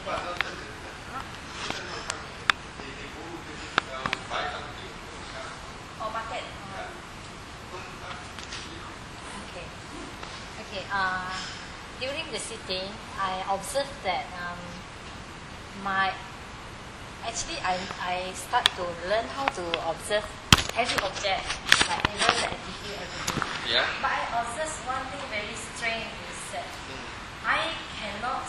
Oh, bucket. Okay. Okay. During the sitting, I observed that I start to learn how to observe every object, like even the attitude, everything. Yeah. But I observe one thing very strange is that I cannot,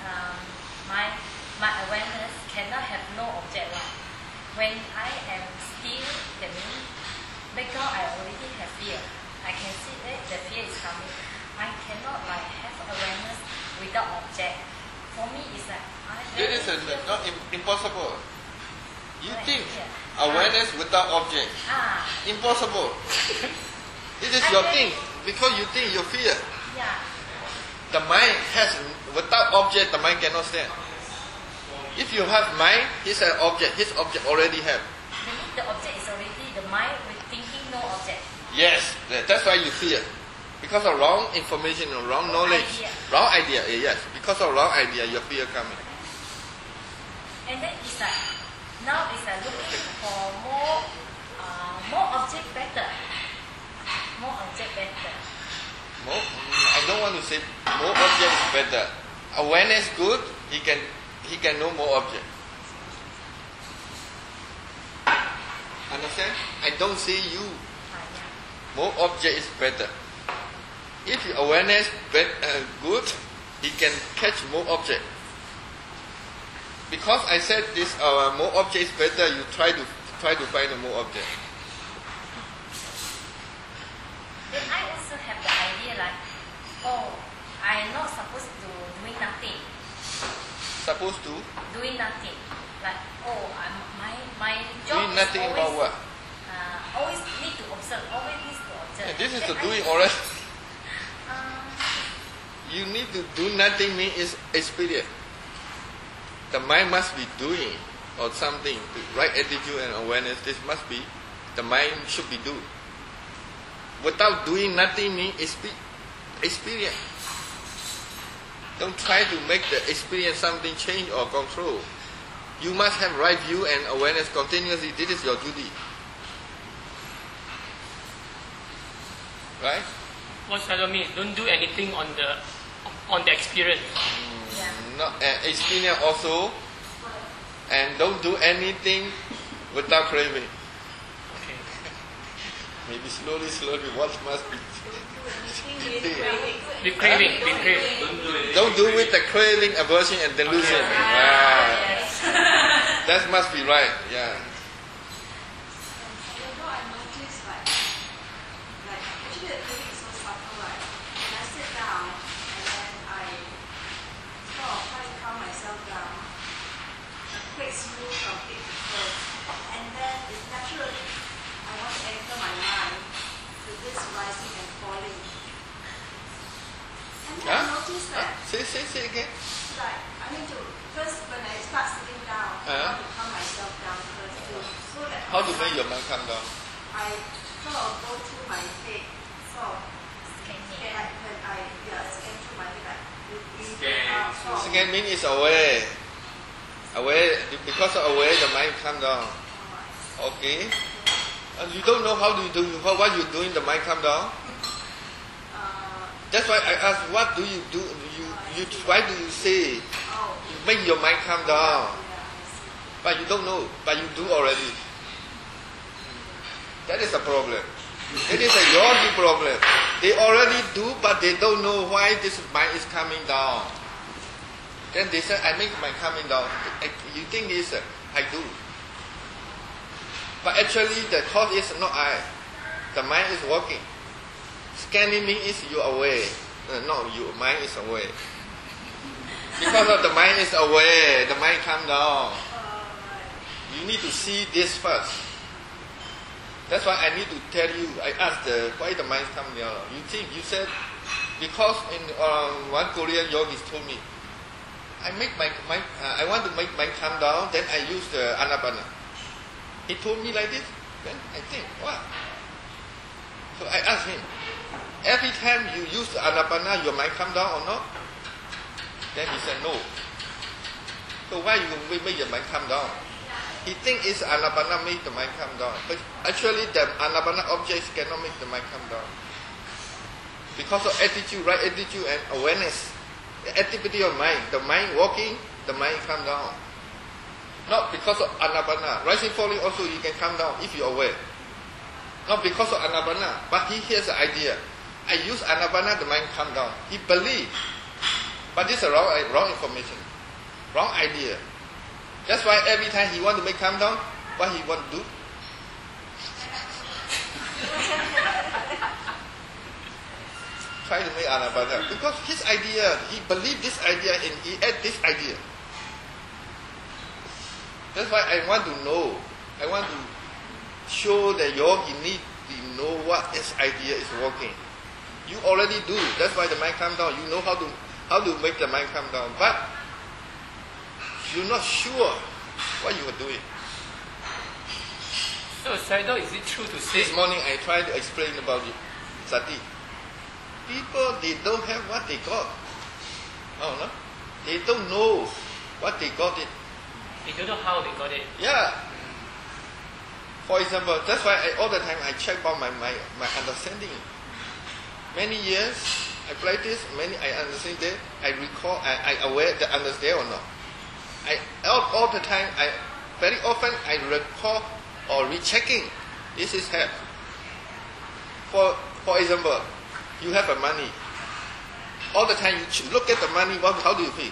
my awareness cannot have no object. Right? When I am still, that means background I already have fear. I can see that the fear is coming. I cannot like have awareness without object. For me, it's like It is not impossible. You Right, think yeah. awareness without object. Impossible. It is your thing because you think you fear. Yeah. The mind has without object. The mind cannot stand. If you have mind, his object. His object already have. The object is already the mind with thinking no object. Yes, that's why you fear. Because of wrong information or wrong knowledge. Wrong idea, yes. Because of wrong idea, your fear coming. And then it's like, now it's like looking for more object better. More object better. I don't want to say more object is better. Awareness good, he can know more object. Understand? I don't say you. More object is better. If your awareness good, he can catch more object. Because I said this more object is better, you try to find more object. Then I also have the idea like, oh, I'm not supposed to doing nothing. Supposed to? Doing nothing. Like, oh, my job doing nothing is about always, what? Always need to observe. Always needs to observe. Yeah, this is the Then doing already. You need to do nothing means is experience. The mind must be doing or something. The right attitude and awareness, this must be, the mind should be doing. Without doing nothing means experience. Don't try to make the experience something change or control. You must have right view and awareness continuously. This is your duty. Right? What Sadhu means, don't do anything on the experience. No, experience also, and don't do anything without craving. Okay. Maybe slowly, what must be? Be craving. Don't do with the craving, aversion, and delusion. That must be right. Yeah. Say again. Right. I mean, first when I start sitting down, I want to calm myself down first too. So that How to make your mind calm down? I sort of go through my head, sort of scan through my head, like Scan means is aware. Aware, because of aware, the mind calm down. Okay. You don't know how to do what you doing, the mind calm down. That's why I ask, what do you do? Why do you say? You make your mind calm down. But you don't know. But you do already. That is a problem. It is a yogi problem. They already do, but they don't know why this mind is coming down. Then they say, I make my coming down. You think it's I do. But actually the cause is not I. The mind is working. Scanning is you aware. No, your mind is aware. Because of the mind is aware, the mind calm down. You need to see this first. That's why I need to tell you. I asked why the mind come down. You said because in one Korean yogis told me, I want to make mind calm down. Then I use the anapana. He told me like this. Then I think, what? So I asked him, every time you use the anapana, your mind come down or not? Then he said no. So why you make the mind calm down? He think it's Anapana make the mind calm down. But actually the Anapana objects cannot make the mind calm down. Because of attitude, right attitude and awareness. The activity of mind. The mind walking, the mind calm down. Not because of Anapana. Rising, falling also you can calm down if you're aware. Not because of Anapana. But he hears the idea. I use Anapana, the mind calm down. He believes. But this is wrong information. Wrong idea. That's why every time he want to make calm down, what he want to do? Try to make Anapana. Because his idea, he believe this idea and he add this idea. That's why I want to know. I want to show that yogi need to know what his idea is working. You already do. That's why the mind calm down. You know how to make the mind calm down. But you're not sure what you are doing. So, Sayadaw, is it true to say? This morning I tried to explain about it. Sati. People, they don't have what they got. Oh, no? They don't know what they got it. They don't know how they got it. Yeah. For example, that's why all the time I check about my understanding. Many years I practice, I understand that, I recall, I aware that understand or not. All the time, very often I recall or rechecking. This is help. For example, you have a money. All the time you look at the money, how do you feel?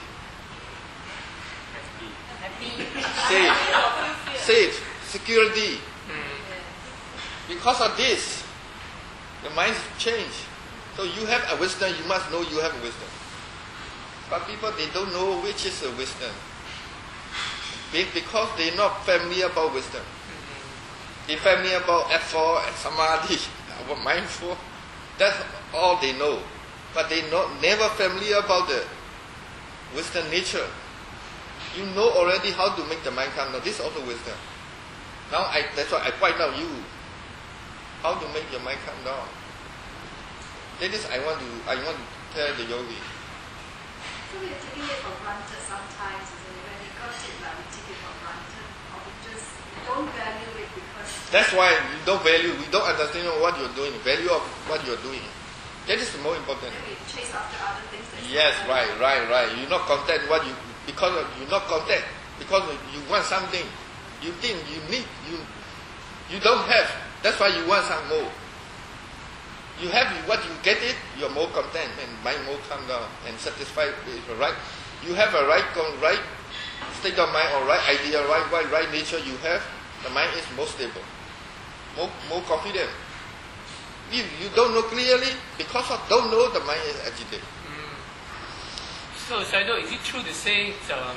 Safe, security. Because of this, the mind change. So you have a wisdom, you must know you have a wisdom. But people, they don't know which is a wisdom. Because they're not familiar about wisdom. They're familiar about effort and samadhi, about mindful. That's all they know. But they're never familiar about the wisdom nature. You know already how to make the mind calm down. This is also wisdom. Now that's why I point out you how to make your mind calm down. That is I want to tell the yogi. So we're taking it for granted sometimes, isn't it? When we got it, we take it for granted, or we just don't value it because. That's why we don't value. We don't understand what you're doing. Value of what you're doing. That is the more important. We chase after other things. Yes, right. You're not content what you because you're not content because you want something. You think you need you don't have. That's why you want some more. You have what you get it, you're more content and mind more calm down and satisfied with the right. You have a right state of mind or right idea, right nature you have, the mind is more stable, more confident. If you don't know clearly, because of don't know, the mind is agitated. So, Sayadaw, is it true to say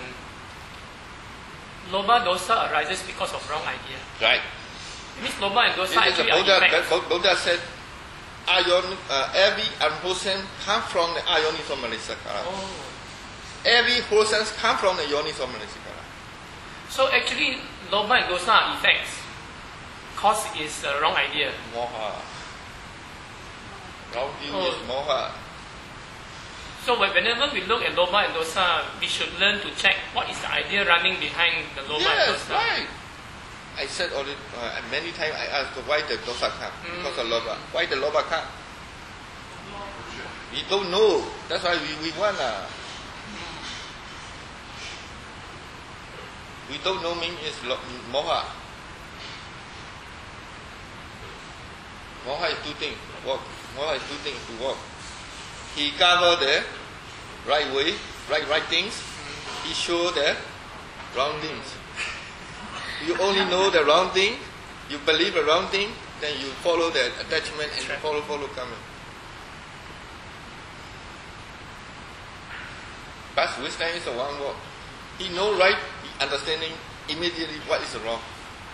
Loba dosa arises because of wrong idea? Right. It means Loba and dosa actually are effects. Buddha said, every unwholesome come from the ayoniso manasikara. Oh. Every wholesome come from the yoniso manasikara. So actually, Loba and dosa are effects. Cause is a wrong idea. Moha. Wrong view is moha. So whenever we look at Loba and dosa, we should learn to check what is the idea running behind the Loba and dosa. Right. I said already many times. I asked why the dosa come because of loba. Why the loba come? We don't know. That's why we want. We don't know means is moha. Moha is two things. Walk. Moha is two things to walk. He cover the right way, right things. He show the wrong things. You only know the wrong thing, you believe the wrong thing, then you follow the attachment and follow coming. But wisdom is a one word. He know right, understanding immediately what is wrong.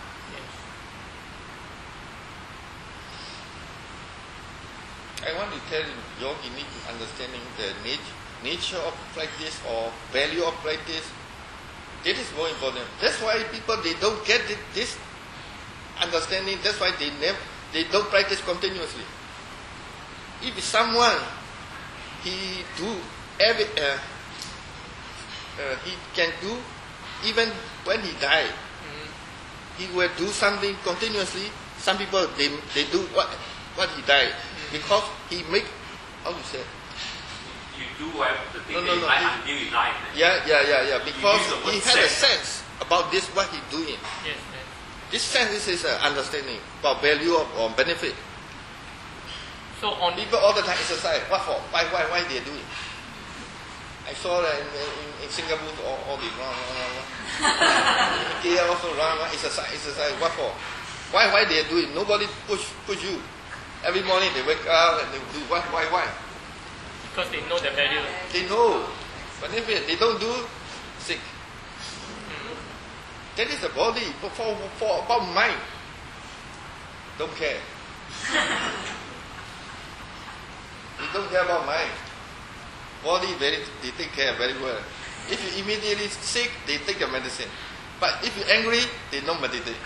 I want to tell you, yogi need to understanding the nature of practice or value of practice. It is more important. That's why people they don't get this understanding. That's why they don't practice continuously. If someone he can do even when he died, he will do something continuously. Some people they do what he died because he make, how to say? You do what the thing No, that you no. like until you die. Yeah. Because use the word he had a sense. sense about this what he doing. Yes. This sense is understanding about value or benefit. So on People all the time exercise. What for? Why they do it? I saw that in Singapore all they run. In KL also run exercise. What for? Why they do it? Nobody push you. Every morning they wake up and they do what? Why? because they know the value. They know. But if they don't do, sick. That is the body. For about mind, don't care. You don't care about mind. Body they take care very well. If you immediately sick, they take your medicine. But if you're angry, they don't meditate.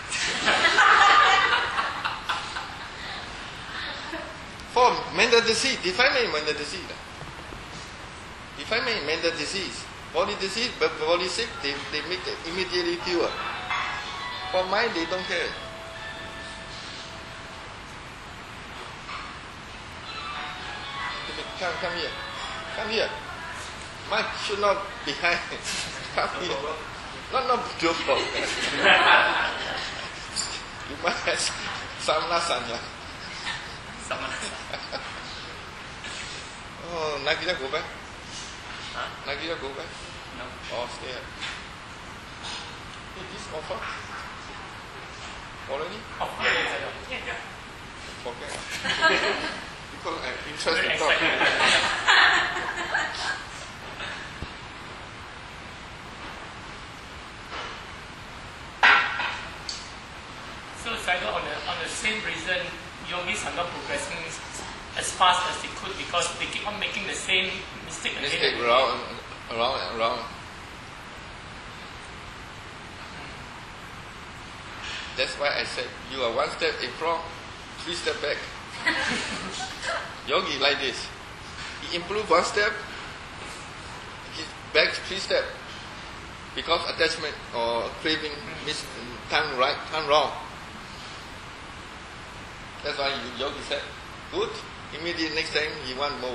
For mental disease, define mental disease. Define mental disease. Body disease, but body sick, they make it immediately cure. For mind, they don't care. Come here. Come here. Mind should not behind. Come here. Not beautiful. You must have some lasagna. Oh, Nagita go back? Huh? Nagita go back? No. Oh, stay here. Hey, this offer? Already? Yeah. Forget. Because I'm interested Very in talk. excited. So, Saigo, on the same reason, yogis are not progressing as fast as they could because they keep on making the same mistake again. Mistake and around and around. That's why I said you are one step in front, 3 steps back. Yogi like this. He improve 1 step, he back 3 steps. Because attachment or craving turn right, turn wrong. That's why Yogi said, good. Immediately next time he want more.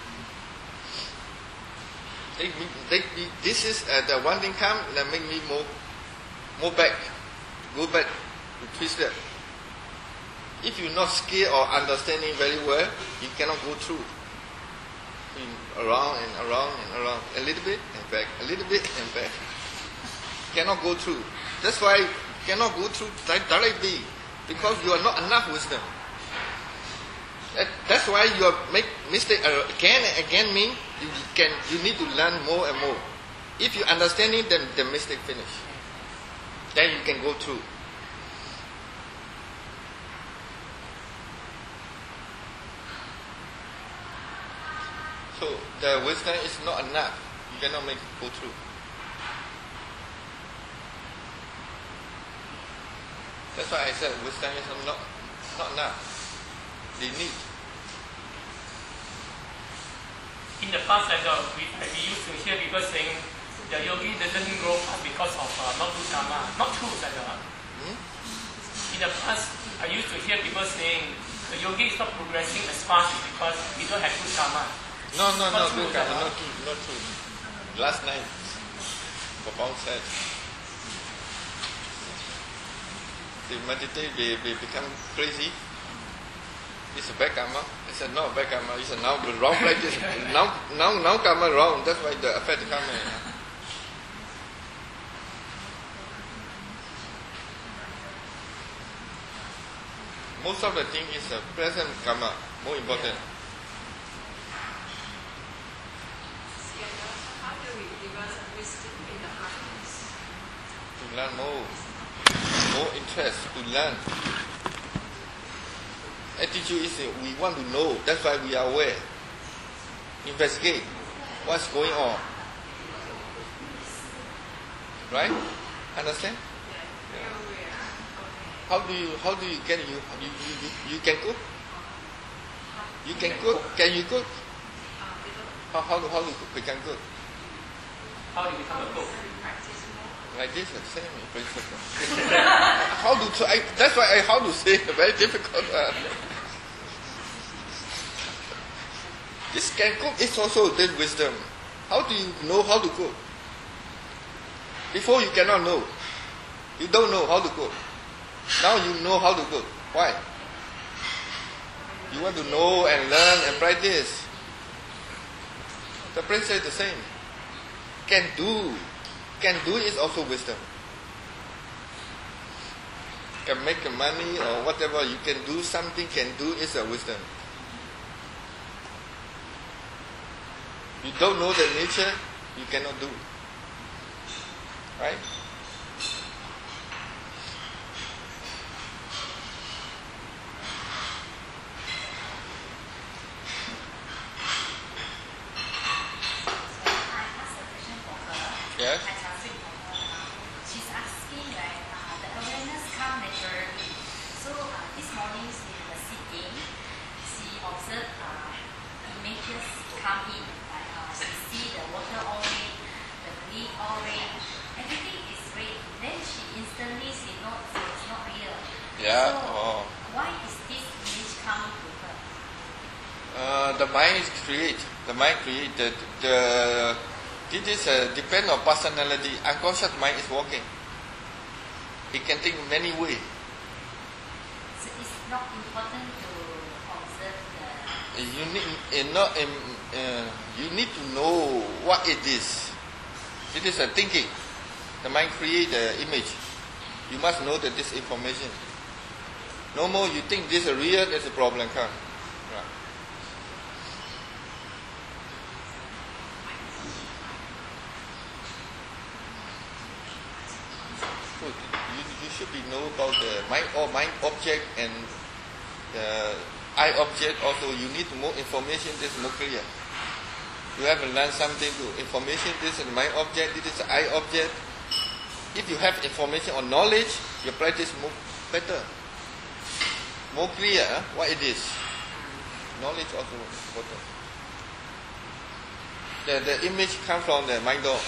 This is the one thing come that make me more back. Go back to 3 steps. If you're not skilled or understanding very well, you cannot go through. Around and around and around. A little bit and back. A little bit and back. Cannot go through. That's why you cannot go through directly. Because you are not enough wisdom. That's why you make mistake again and again mean you need to learn more and more. If you understand it, then the mistake finish. Then you can go through. So the wisdom is not enough. You cannot make it go through. That's why I said wisdom is not enough. They need. In the past, we used to hear people saying the yogi doesn't grow fast because of not good karma. Not true, In the past, I used to hear people saying the yogi is not progressing as fast because we don't have good karma. No, Not true, good karma, not true. Last night, Papa said, they meditate, they become crazy. It's a bad karma. I said, no, bad karma. It's now the wrong practice. now karma wrong. That's why the affect the karma. Most of the thing is present karma, more important. How do we develop wisdom in the hearts? To learn more interest to learn. Attitude is we want to know. That's why we are aware. Investigate what's going on. Right? Understand? How do you get you can cook? You can cook? Can you cook? How do you cook? We can cook. How do you become a cook? Practice more. Like this, the same in principle. How to try? That's why how to say very difficult. This can cook is also this wisdom. How do you know how to cook? Before you cannot know. You don't know how to cook. Now you know how to cook. Why? You want to know and learn and practice. The prince said the same. Can do. Can do is also wisdom. Can make money or whatever. You can do something, can do is a wisdom. You don't know the nature, you cannot do. Right? Yes? She's asking, right, the awareness come naturally. So this morning in the sitting, she observed images come in. She see the water all red, the leaf all red, everything is red. Then she instantly see no, it's not real. Yeah. So why is this image coming to her? The mind is create. The mind created. This is depend on personality. Unconscious mind is working. It can think many ways. So it's not important to observe the. You need to know what it is. It is a thinking. The mind create the image. You must know that this information. No more you think this is real, there's a problem come. Right. So you should be know about the mind object and the eye object also. You need more information, this is more clear. You have to learn something to information, this is the mind object, this is the eye object. If you have information or knowledge, your practice more better. More clear what it is. Knowledge also important. The image comes from the mind door.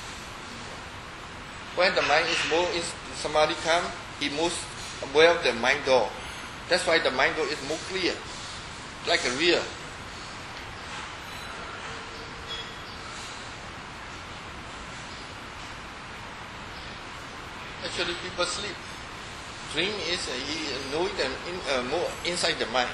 When the mind is more in samadhi come, he moves aware of the mind door. That's why the mind door is more clear, like a real. Actually, people sleep. Dream is he know it more inside the mind.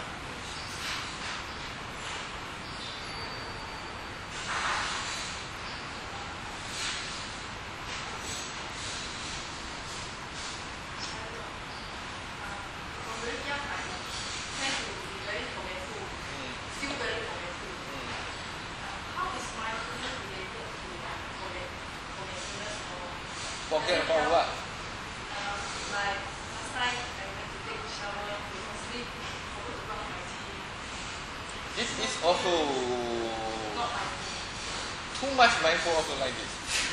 From very young, I tend to be very forgetful, still very forgetful. How is mindfulness related to forgetfulness or Forget about what? like last time I went to take a shower, before sleep, forgot to brush my teeth. This is also Not my teeth. too much mindful also like this.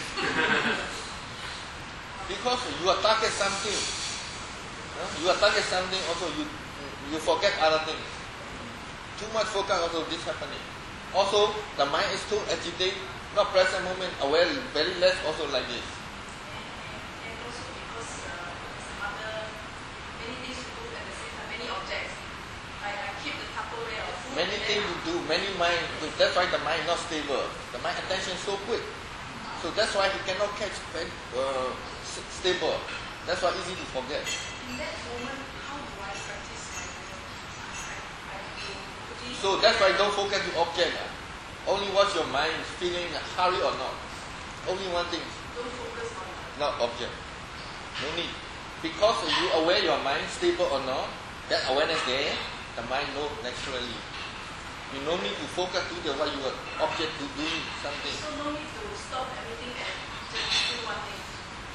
Because you are target something. You are target something also you forget other things. Too much focus also this happening. Also the mind is too agitated, not present moment, aware very less also like this. And also because some other many things to do at the same time, many objects. I keep the Tupperware of food. Many things to do, many mind. That's why the mind not stable. The mind attention so quick. So that's why he cannot catch stable. That's why easy to forget. In that moment, how do I practice my I So that's why don't focus on object. Only watch your mind feeling hurry or not. Only one thing, don't focus on not object. No need. Because you aware your mind stable or not, that awareness there, the mind know naturally. You no need to focus to the what you are object to doing something. so no need to stop everything and just do one thing.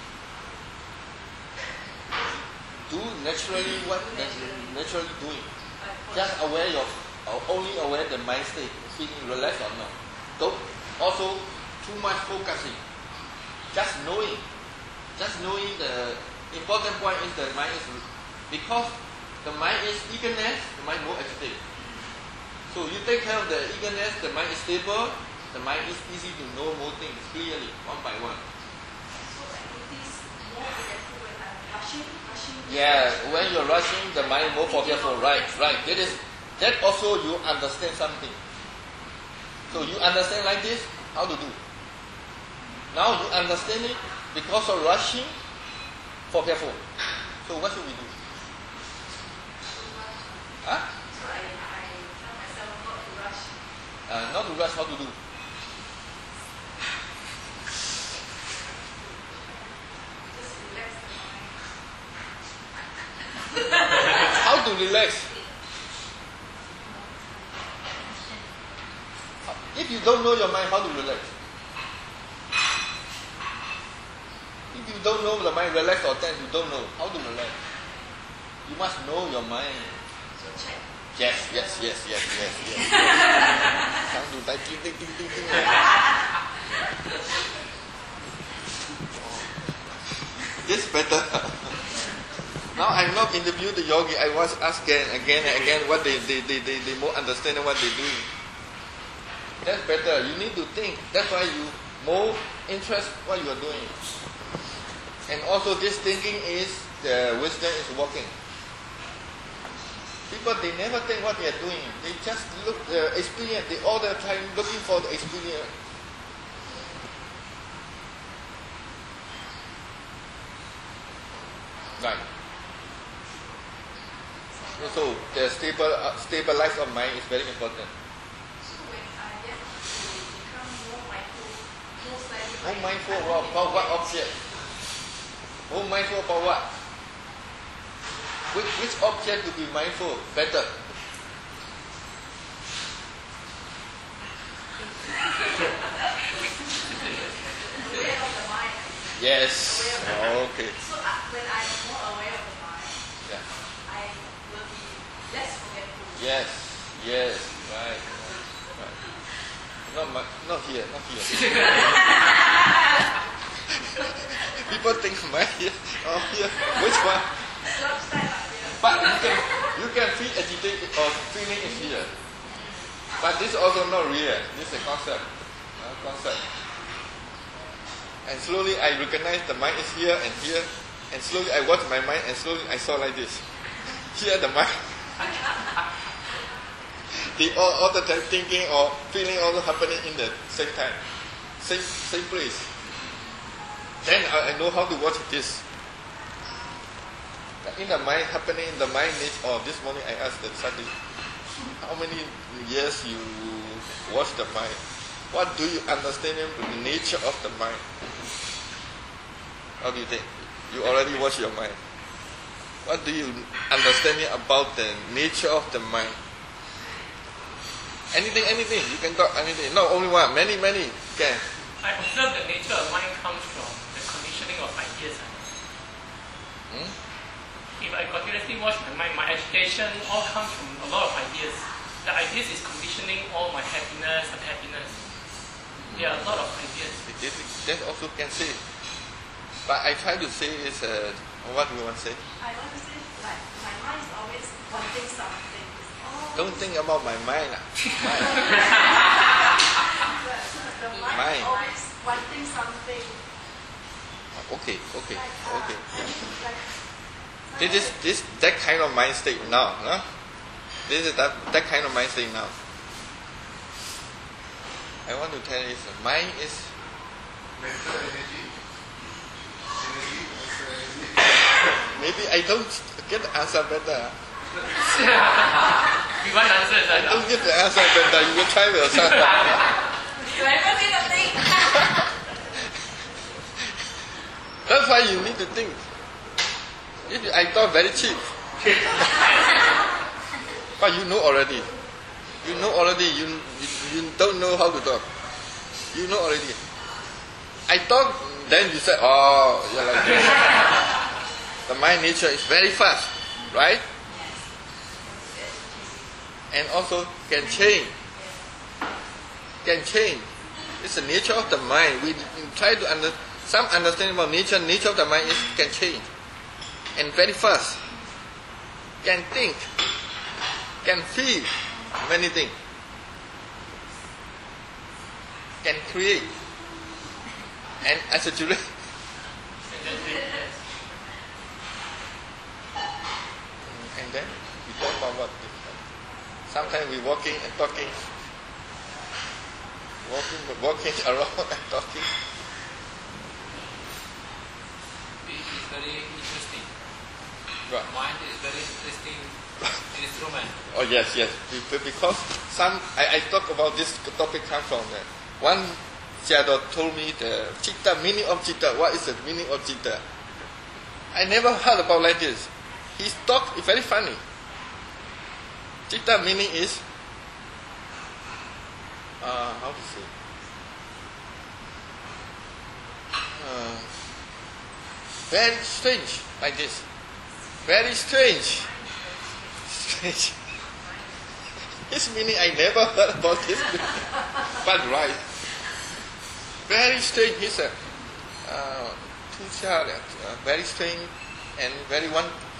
Do naturally what naturally doing. Like for Just aware of only aware the mind state, feeling relaxed or not. Don't also too much focusing. Just knowing the important point is the mind is because the mind is eagerness, the mind more agitated. So you take care of the eagerness, the mind is stable, The mind is easy to know more things clearly, one by one. So I notice more forgetful when I'm rushing. Yeah, when you're rushing, the mind more forgetful. Right. That also you understand something. So you understand like this, how to do. Now you understand it because of rushing, forgetful. So what should we do? Huh? So I tell myself not to rush. Not to rush, how to do? Just relax the mind. How to relax? If you don't know your mind, how to relax? If you don't know the mind, relax or tense, you don't know how to relax. You must know your mind. So check. Yes. Come to that, ding. This better. Now I'm not interviewing the yogi. I was asking again and again what they more understand what they do. That's better. You need to think. That's why you more interest what you are doing. And also this thinking is the wisdom is working. People, they never think what they are doing. They just look experience. They all the time looking for the experience. Right. So the stabilize of mind is very important. So when I get to become more mindful, more slightly More mindful about what object? More mindful about what? Which object to be mindful better? aware of the mind. Yes. Okay. So when I'm more aware of the mind, Yeah. I will be less forgetful. Yes. Right. Not here. People think mind here. Oh, here. Which one? Left side up here. But you can feel agitated or feeling is here. But this also not real. This is a concept. And slowly I recognize the mind is here and here. And slowly I watch my mind and slowly I saw like this. Here the mind. all the time thinking or feeling also happening in the same time. Same place. Then I know how to watch this. In the mind happening in the mind needs this morning I asked the study, how many years you watch the mind? What do you understand the nature of the mind? How do you think? You already watch your mind. What do you understand about the nature of the mind? Anything. You can talk anything. Not only one, many. Can. I observe the nature of mind comes from the conditioning of ideas. If I continuously watch my mind, my agitation all comes from a lot of ideas. The ideas is conditioning all my happiness, unhappiness. There are a lot of ideas. That also can say. But I try to say is, what do you want to say? I want to say, like, my mind is always wanting something. Don't think about my mind. The mind is always wanting something. Okay. Like, This is that kind of mind state now. No? This is that kind of mind state now. I want to tell you, mind is mental energy. maybe I don't get the answer better. You want answers? I don't get the answer better. You will try with yourself. you ever see the thing? That's why you need to think. I thought very cheap. But you know already. You don't know how to talk. You know already. I thought, then you said, oh, you're like this. The mind nature is very fast, right? And also can change. It's the nature of the mind. We try to some understanding about nature of the mind is can change. And very fast. Can think. Can feel many things. can create. And as a children, and then we talk about what. Sometimes we walking and talking, walking around and talking. It is very interesting. Right. Mind is very interesting instrument. Oh yes. Because I talk about this topic come from one shadow told me the chitta, meaning of chitta. What is the meaning of chitta? I never heard about like this. His talk is very funny. Chitta meaning is how to say? Very strange, like this. Very strange. Strange. His meaning I never heard about this, but right. Very strange. He said, very strange and very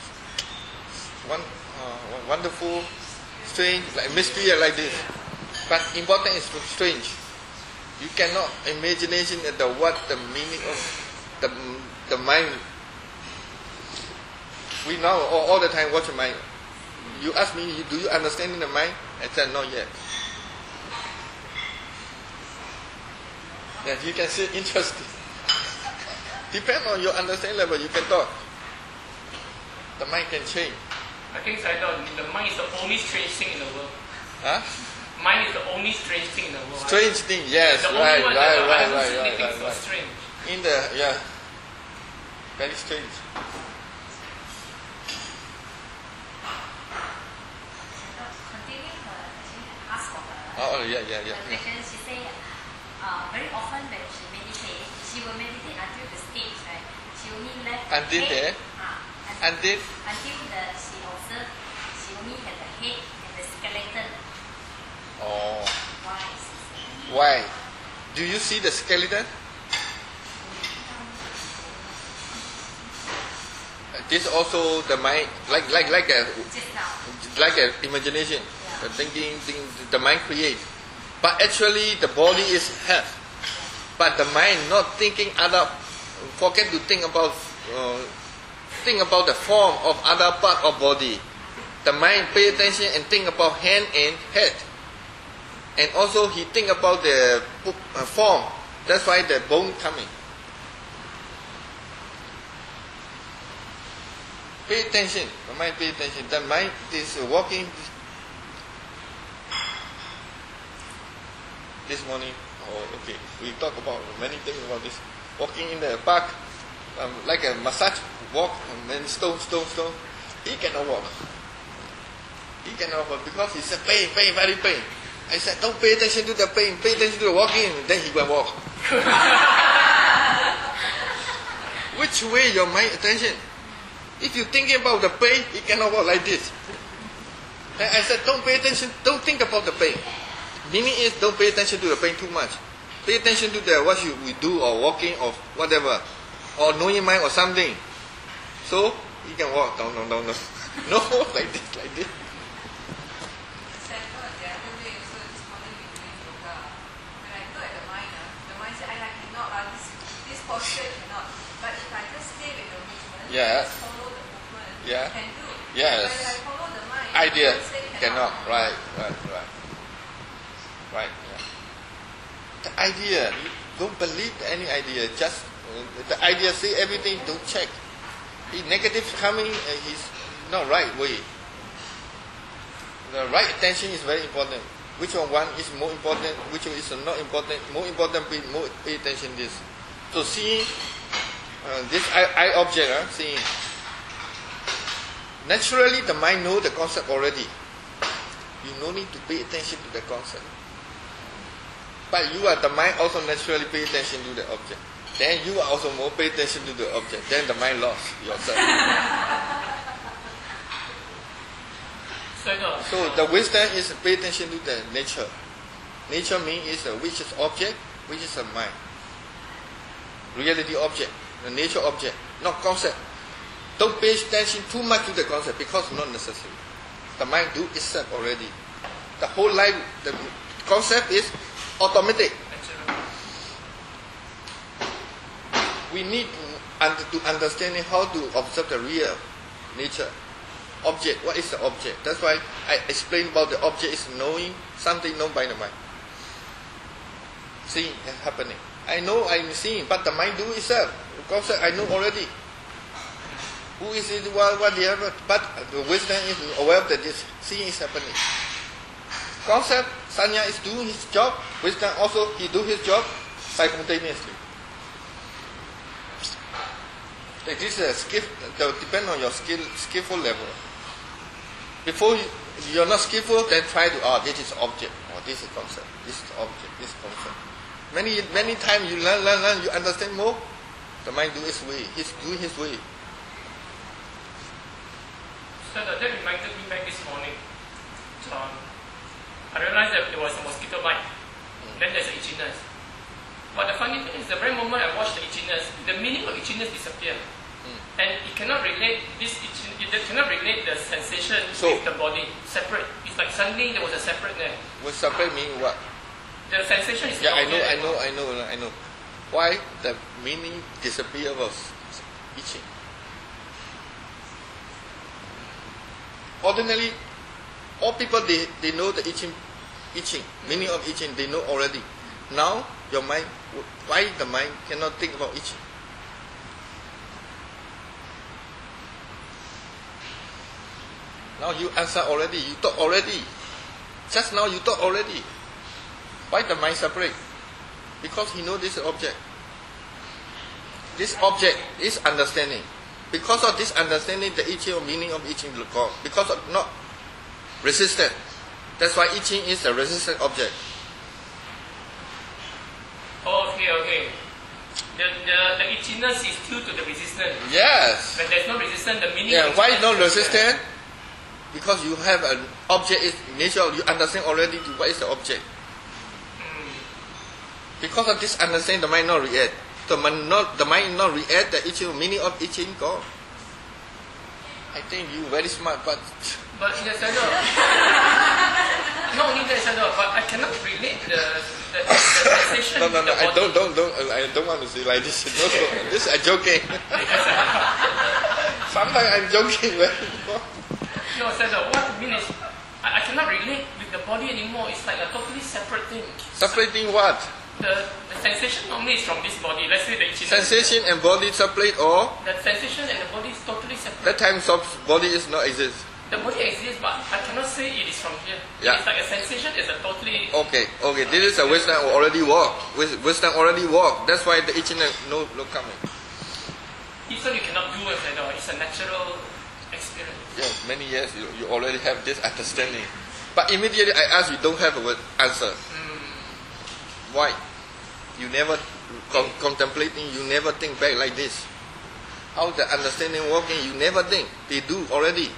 wonderful, strange, like mystery like this. But important is strange. You cannot imagination at what the meaning of the mind. We now all the time watch the mind. You ask me, do you understand in the mind? I said, not yet. Yes, you can see interesting. Depend on your understanding level, you can talk. The mind can change. I think Saito, the mind is the only strange thing in the world. Huh? Mind is the only strange thing in the world. Strange thing, yes, the right. only one that I haven't seen anything so strange. In the, yeah, very strange. Continuing her, actually ask for her. Oh, yeah. Because she say, very often when she meditate, she will meditate until the stage, right? She only left Until the head. there? Until she observed, she only had the head and the skeleton. Oh, Why? why? Do you see the skeleton? This also the mind, like a Just now. like an imagination, the thinking, the mind create. But actually, the body is head, but the mind not thinking other, forget to think about the form of other part of body. The mind pay attention and think about hand and head, and also he think about the form. That's why the bone coming. Pay attention. The mind pay attention. The mind is walking. This morning, okay, we talk about many things about this. Walking in the park, like a massage walk, and then stone. He cannot walk. He cannot walk because he said pain, very pain. I said, don't pay attention to the pain, pay attention to the walking. Then he will walk. Which way your mind attention? If you thinking about the pain, he cannot walk like this. Then I said, don't pay attention, don't think about the pain. Meaning is don't pay attention to the pain too much. Pay attention to the what we do or walking or whatever, or knowing mind or something. So you can walk. No, no, like this. The other day, so this morning we doing yoga. When I look at the mind said, I cannot, this posture cannot. But if I just stay with the movement, Yeah. just follow the movement, Yeah. can do. Yes. But if I follow the mind, Idea I say cannot. Right. Yeah. The idea, you don't believe any idea. Just the idea say everything. Don't check. If negative coming, he's not right way. The right attention is very important. Which one is more important? Which one is not important? More important, pay attention this. So seeing this eye object, seeing. Naturally, the mind know the concept already. You no need to pay attention to the concept. But you are the mind also naturally pay attention to the object. Then you are also more pay attention to the object. Then the mind lost yourself. So the wisdom is pay attention to the nature. Nature means is which is object, which is a mind. Reality object, the nature object, not concept. Don't pay attention too much to the concept because it's not necessary. The mind do itself already. The whole life, the concept is automatic. we need to understand how to observe the real nature. Object, what is the object? That's why I explained about the object is knowing something known by the mind. Seeing is happening. I know I'm seeing, but the mind do itself. Concept I know already. Who is it? What the other? But the wisdom is aware that this seeing is happening. Concept, Sanya is doing his job. Wisdom also, he do his job simultaneously. Like this is a skill, depend on your skillful level. Before you're not skillful, then try to, this is object, or this is concept, this is object, this is concept. Many times you learn, you understand more. The mind do its way. He's doing his way. So that reminded me back this morning. I realized that there was a mosquito bite. Then there's an itchiness. But the funny thing is, the very moment I watched the itchiness, the meaning of itchiness disappeared. And it cannot relate the sensation with the body separate. It's like suddenly there was a separate there. What separate mean what? The sensation is I know. Why the meaning disappear was itching. Ordinarily, all people they know the itching, meaning of itching, they know already. Now your mind, why the mind cannot think about itching? Now you answer already, you talk already. Just now you talk already. Why the mind separate? Because he knows this object. This object is understanding. Because of this understanding, the itching or meaning of itching will come. Because of not resistant. That's why itching is a resistant object. Okay. The itchiness is due to the resistance. Yes. When there's no resistance, the meaning. Yeah. Why not resistant? Because you have an object is nature. You understand already what is the object. Because of this understanding, the mind not react. The mind not react. The itching meaning of itching gone. I think you very smart, but in the center, not only that, but I cannot relate the sensation. no. I don't want to say like this. No, this I'm joking. Sometimes I'm joking. No, what I mean is, I cannot relate with the body anymore. It's like a totally separate thing. Separating what? The sensation normally is from this body. Let's say the itchiness. Sensation and body separate or? The sensation and the body is totally separate. That time body is not exist. The body exists, but I cannot say it is from here. Yeah. It's like a sensation is a totally... Okay. This is a wisdom already work. Wisdom already work. That's why the itchiness no coming. Even you cannot do it, it's a natural experience. Yes, many years you already have this understanding. But immediately I ask you, don't have an answer. Why? You never contemplating, you never think back like this. How the understanding working, you never think. They do already.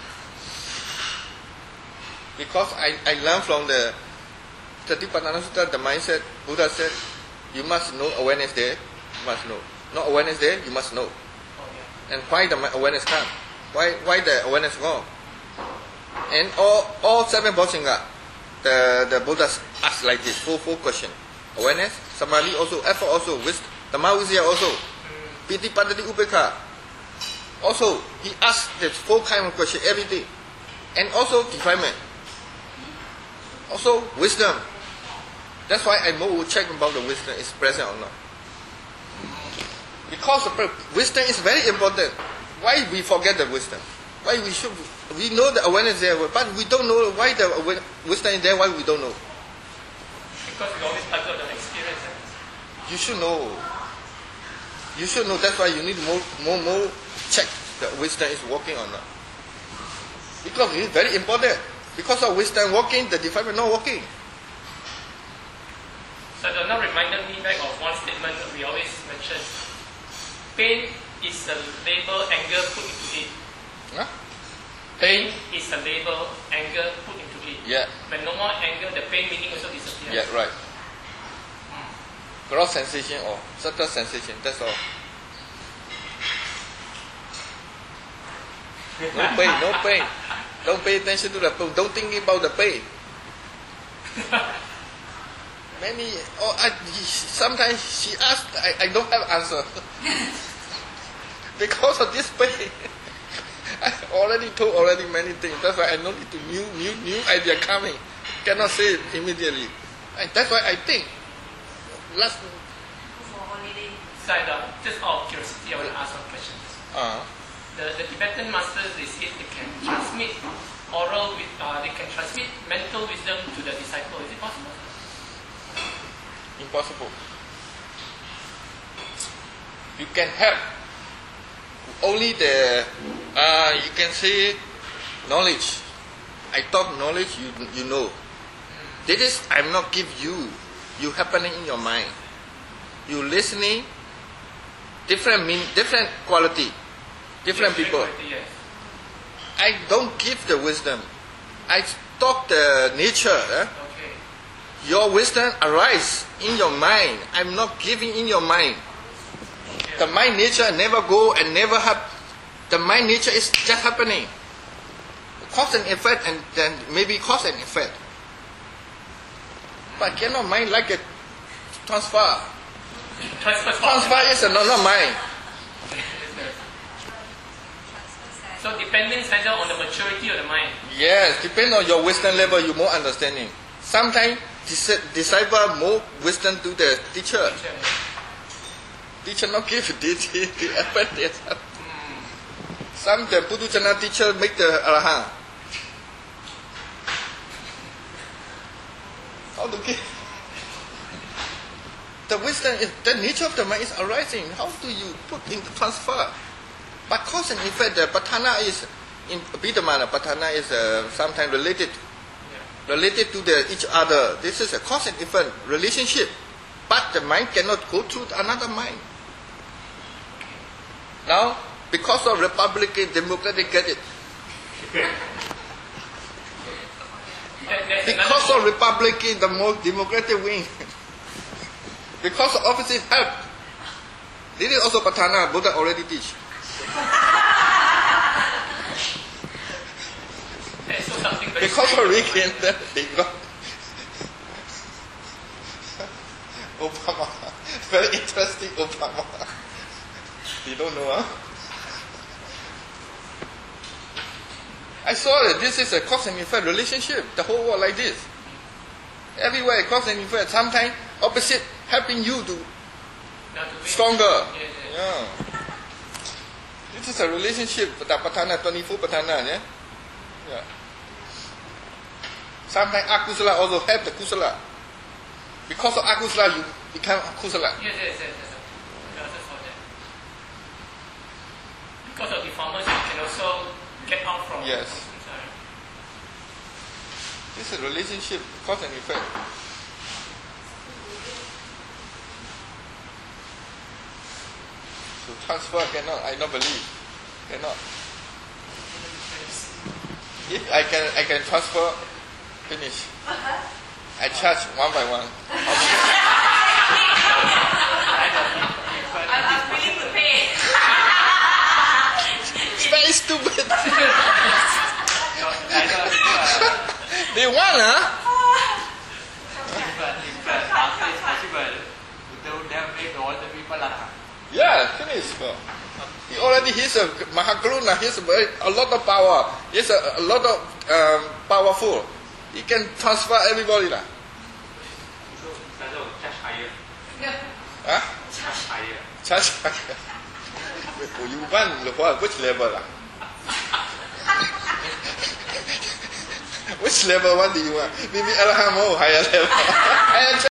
Because I learned from the Satipatthana Sutta, the mindset, Buddha said, you must know awareness there, you must know. Not awareness there, you must know. And why the awareness come? Why the awareness gone? And all seven Bodhisattva, the Buddha asked like this, four questions. Awareness, samadhi also, effort also, wisdom, Dhammavichaya also, piti padati upekha. Also, he asked the four kind of question every day. And also defilement. Also wisdom. That's why I will check about the wisdom is present or not. Because the wisdom is very important. Why we forget the wisdom? Why we know the awareness there, but we don't know why the wisdom is there, why we don't know. Because we always observe the experience. You should know. You should know. That's why you need more check the wisdom is working or not. Because it's very important. Because of wisdom working, the defilement not working. So that now reminded me back of one statement that we always mention. Pain is a label anger put into it. Huh? Pain is a label anger put into it. Yeah. When no more anger, the pain meaning also disappears. Yeah, right. Gross sensation or subtle sensation, that's all. No pain. Don't pay attention to the pain. Don't think about the pain. Sometimes she asks, I don't have answer. Because of this pain. I already told many things. That's why I know it new idea coming. Cannot say it immediately. And that's why I think last. For holiday. Saida, just out of curiosity, I want to ask one question. The Tibetan masters, they say they can transmit they can transmit mental wisdom to the disciple. Is it possible? Impossible. You can help. Only you can say knowledge. I talk knowledge, you know. This is, I'm not give you. You happening in your mind. You listening, different quality, different people. Yes. I don't give the wisdom. I talk the nature. Okay. Your wisdom arise in your mind. I'm not giving in your mind. The mind nature never go and never have. The mind nature is just happening. Cause and effect, and then maybe cause and effect. But cannot mind like a transfer. Transfer is not mind. So depending either on the maturity of the mind. Yes, depend on your wisdom level, you more understanding. Sometimes disciple more wisdom to the teacher. Teacher not give the effort. Some the Puduchana teacher make the Arahant. How to give? The wisdom is the nature of the mind is arising. How do you put in the transfer? But cause and effect, the patana is in Abhidhamma. Patana is sometimes related to each other. This is a cause and effect relationship. But the mind cannot go through another mind. Now, because of Republican, Democratic, get it. Because of Republican, the more Democratic wing. Because of opposite help. This is also Patana, Buddha already teach. Because of Reagan, they got Obama. Very interesting Obama. You don't know, huh? I saw that this is a cause and effect relationship. The whole world like this. Everywhere cause and effect. Sometimes opposite helping you to stronger. Yeah. This is a relationship. Patana, 24 patana. Yeah. Sometimes akusala also help the kusala. Because of akusala, you become kusala. Yes. I also saw that. Because of deformers, you can also get out from. Yes. This is a relationship, cause and effect. So transfer cannot, I don't believe. Cannot. If I can transfer, finish. I charge one by one. I'm willing to pay. It's very stupid. They want, huh? After it's possible, they would have made all the people arahant. Yeah, finish. He already he's a Mahakaruna. He's a lot of power. He's a lot of powerful. He can transfer everybody lah. So, charge higher. Huh? Charge higher. Charge higher. You want which level lah? Which level? What do you want? Maybe Arahant more higher level.